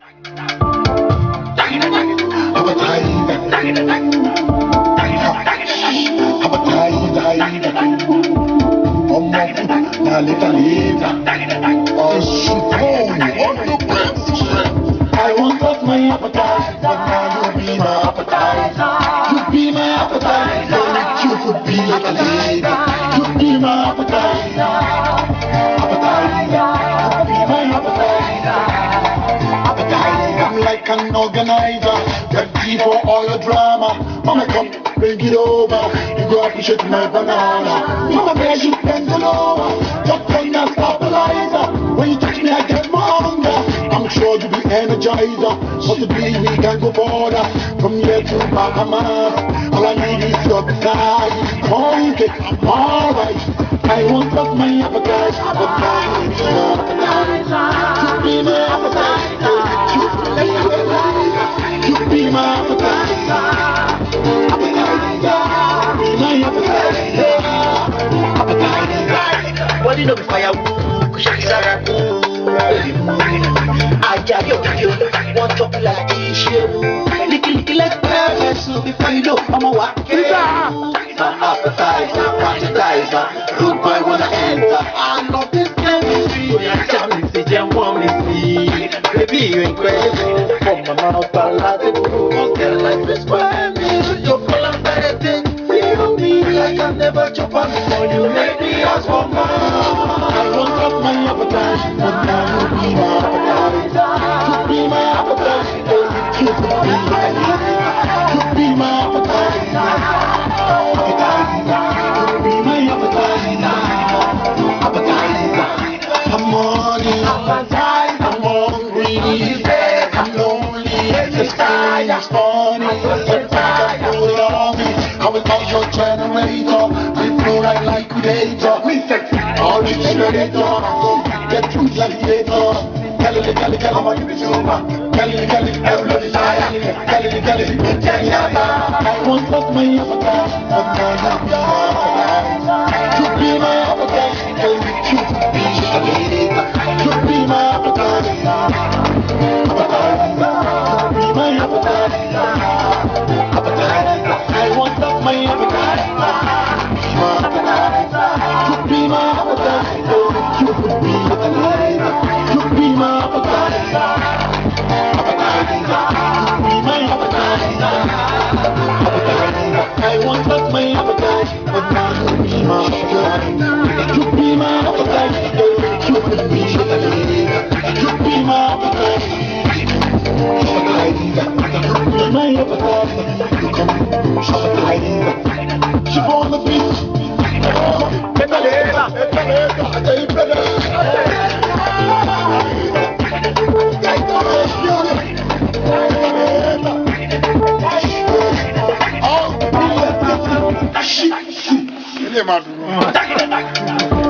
I want up my appetite, but now you be my appetizer. You be my appetizer. You could be like a lady. You be my appetizer. Appetizer. You be my appetizer. Appetizer. I'm like an organizer. Get deep for all your drama. Mama, come bring it over. You go appreciate my banana. Mama, make you bend it over. Just bring that stabilizer. When you touch me, I get more hunger. I'm sure you be energizer. But to be we can go further. From here to Bahamas. All I need is your desire. Okay, I'm alright. I won't stop my appetite. But now you be my appetite. You be my appetite. What do you know firewood? Kushakisara. I got you. One chop like this. Licky like peppers. So before you know, I'm a walk. My appetizer. Good boy wanna enter. I love this chemistry. So you're jamming, say jam want me see. Baby, you incredible. From my mouth, palatable. Cause their life is square me. You're full of better things. Feel me like I never chop on before you make me ask for more. I won't drop my appetite, but now you be my appetizer. You be my appetizer. You could be like a lady. You be my appetizer. You be my appetizer. I'm horny, I'm hungry, I'm lonely. The sky is funny, but I can put it on me. I will call your generator, we flow like liquidator. We sexy, all the generator, get truth like theater. Kelly, I want you to show me. Kelly, everybody desire. Kelly, I won't let my appetite, but now you be my appetite. You be my appetite, you be a lady. You be my appetite, you be my appetite. I won't let my appetite, you be my appetite. You could be a lady. You be my appetite. I want up my appetite, but now you be my appetite. You be my appetite, you could be a lady. You be my appetite. You be my appetite. You come appetite. She on the beach. Shit.